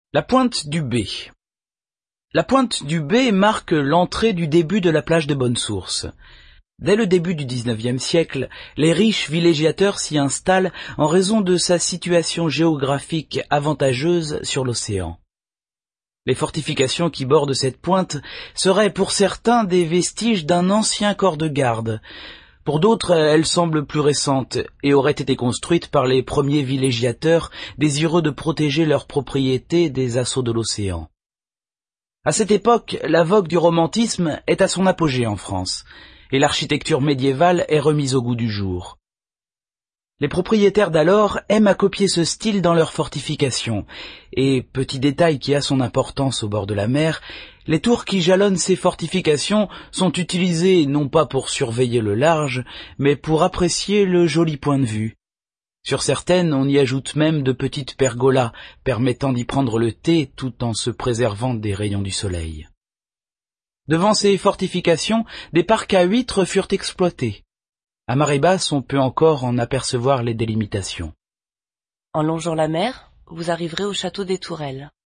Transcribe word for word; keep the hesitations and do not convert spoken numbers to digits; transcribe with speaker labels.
Speaker 1: La pointe du B. La pointe du B marque l'entrée du début de la plage de Bonne-Source. Dès le début du dix-neuvième siècle, les riches villégiateurs s'y installent en raison de sa situation géographique avantageuse sur l'océan. Les fortifications qui bordent cette pointe seraient pour certains des vestiges d'un ancien corps de garde. Pour d'autres, elles semblent plus récentes et auraient été construites par les premiers villégiateurs désireux de protéger leurs propriétés des assauts de l'océan. À cette époque, la vogue du romantisme est à son apogée en France, et l'architecture médiévale est remise au goût du jour. Les propriétaires d'alors aiment à copier ce style dans leurs fortifications, et, petit détail qui a son importance au bord de la mer, les tours qui jalonnent ces fortifications sont utilisées non pas pour surveiller le large, mais pour apprécier le joli point de vue. Sur certaines, on y ajoute même de petites pergolas, permettant d'y prendre le thé tout en se préservant des rayons du soleil. Devant ces fortifications, des parcs à huîtres furent exploités. À marée basse, on peut encore en apercevoir les délimitations.
Speaker 2: En longeant la mer, vous arriverez au château des Tourelles.